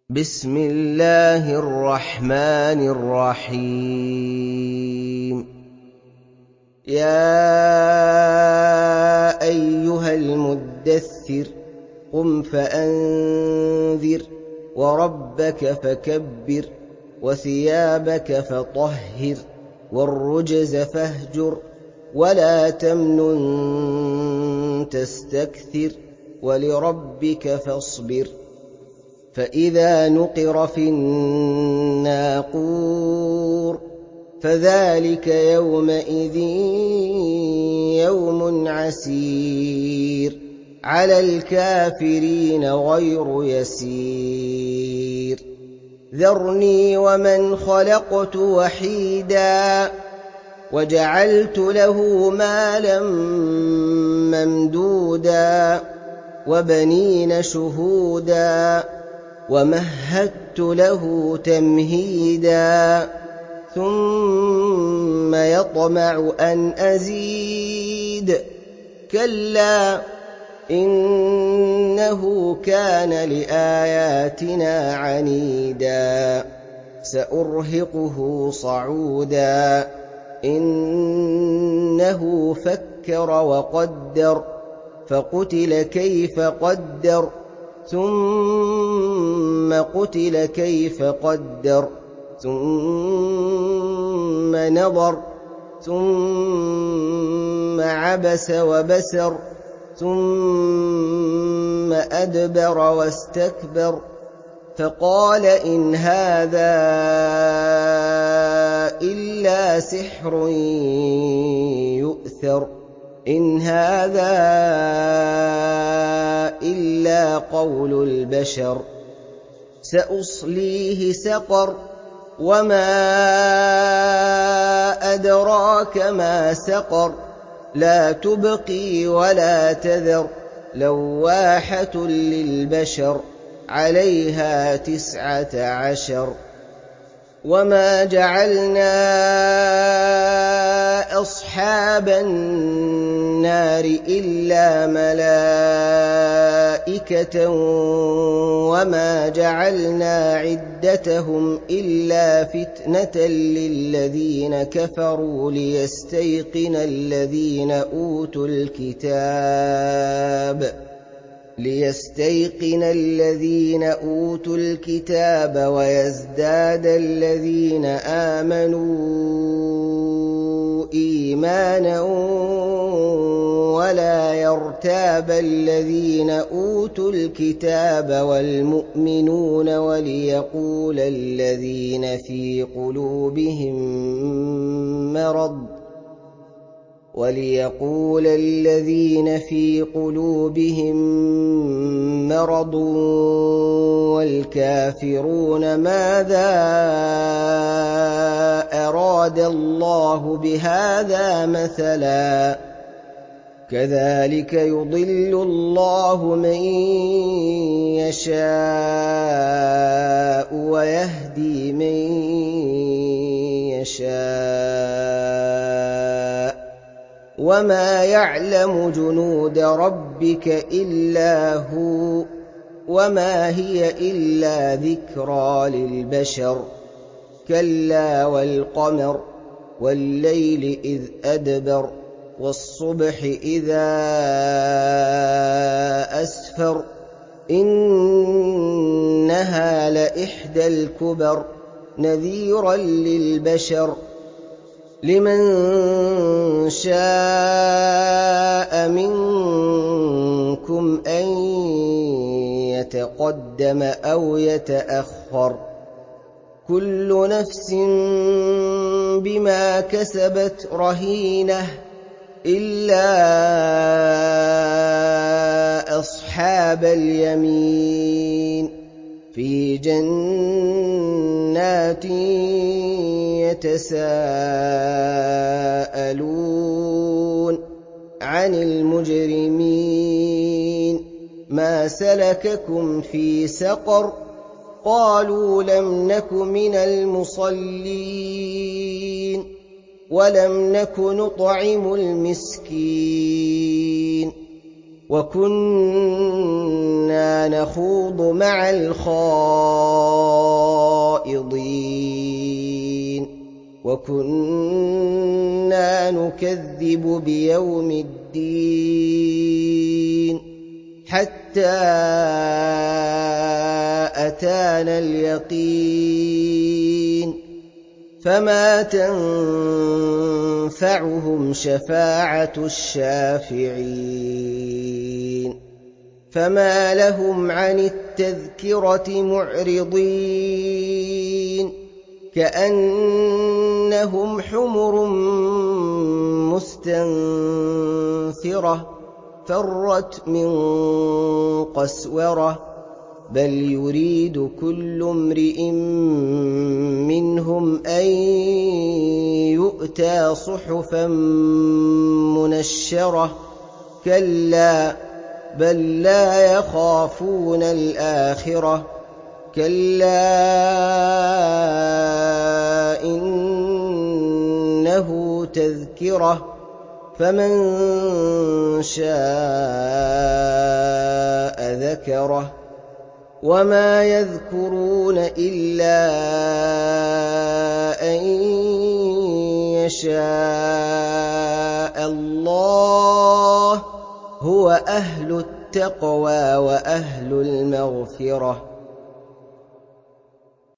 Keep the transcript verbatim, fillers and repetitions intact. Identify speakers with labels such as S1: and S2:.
S1: بسم الله الرحمن الرحيم يا أيها المدثر قم فأنذر وربك فكبر وثيابك فطهر والرجز فاهجر ولا تمنن تستكثر ولربك فاصبر فإذا نقر في الناقور فذلك يومئذ يوم عسير على الكافرين غير يسير ذرني ومن خلقت وحيدا وجعلت له مالا ممدودا وبنين شهودا ومهدت له تمهيدا ثم يطمع أن أزيد كلا إنه كان لآياتنا عنيدا سأرهقه صعودا إنه فكر وقدر فقتل كيف قدر ثم قتل كيف قدر ثم نظر ثم عبس وبسر ثم أدبر واستكبر فقال إن هذا إلا سحر يؤثر إن هذا إلا قول البشر سأصليه سقر وما أدراك ما سقر لا تبقي ولا تذر لواحة للبشر عليها تسعة عشر وما جعلنا أصحاب النار إلا ملائكة وما جعلنا عدتهم إلا فتنة للذين كفروا ليستيقن الذين أوتوا الكتاب ليستيقن الذين أوتوا الكتاب ويزداد الذين آمنوا إيمانا ولا يرتاب الذين أوتوا الكتاب والمؤمنون وليقول الذين في قلوبهم مرض وليقول الذين في قلوبهم مرض والكافرون ماذا أراد الله بهذا مثلا كذلك يضل الله من يشاء ويهدي من يشاء وما يعلم جنود ربك إلا هو وما هي إلا ذكرى للبشر كلا والقمر والليل إذ أدبر والصبح إذا أسفر إنها لإحدى الكبر نذيرا للبشر لمن شاء منكم أن يتقدم أو يتأخر كل نفس بما كسبت رهينة إلا أصحاب اليمين في جنات يتساءلون عن المجرمين ما سلككم في سقر قالوا لم نك من المصلين ولم نك نطعم المسكين وكنا نخوض مع الخائضين وكنا نكذب بيوم الدين حتى أتانا اليقين فما تنفعهم شفاعة الشافعين فما لهم عن التذكرة معرضين كأنهم حمر مستنفرة فرت من قسورة بل يريد كل امرئ منهم أن يؤتى صحفا منشرة كلا بل لا يخافون الآخرة كلا إنه تذكرة فمن شاء ذكره وما يذكرون إلا أن يشاء الله هو أهل التقوى وأهل المغفرة